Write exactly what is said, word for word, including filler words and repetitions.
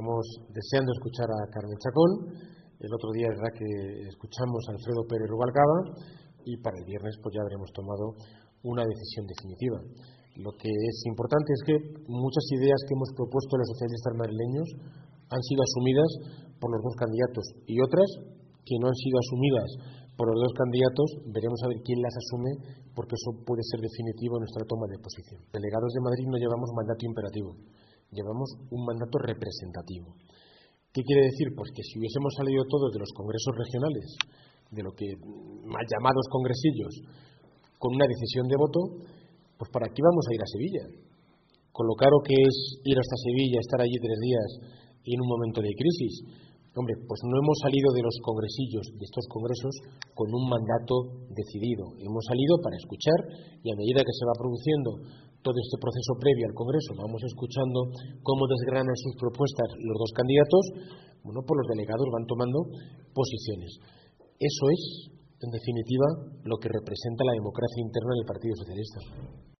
Estamos deseando escuchar a Carmen Chacón. El otro día es verdad que escuchamos a Alfredo Pérez Rubalcaba y para el viernes pues ya habremos tomado una decisión definitiva. Lo que es importante es que muchas ideas que hemos propuesto los socialistas madrileños han sido asumidas por los dos candidatos y otras que no han sido asumidas por los dos candidatos, veremos a ver quién las asume, porque eso puede ser definitivo en nuestra toma de posición. Delegados de Madrid no llevamos mandato imperativo, llevamos un mandato representativo. ¿Qué quiere decir? Pues que si hubiésemos salido todos de los congresos regionales, de lo que mal llamados congresillos, con una decisión de voto, pues ¿para qué vamos a ir a Sevilla? Con lo caro que es ir hasta Sevilla, estar allí tres días y en un momento de crisis. Hombre, pues no hemos salido de los congresillos, de estos congresos, con un mandato decidido. Hemos salido para escuchar y a medida que se va produciendo todo este proceso previo al Congreso, vamos escuchando cómo desgranan sus propuestas los dos candidatos, bueno, pues los delegados van tomando posiciones. Eso es, en definitiva, lo que representa la democracia interna del Partido Socialista.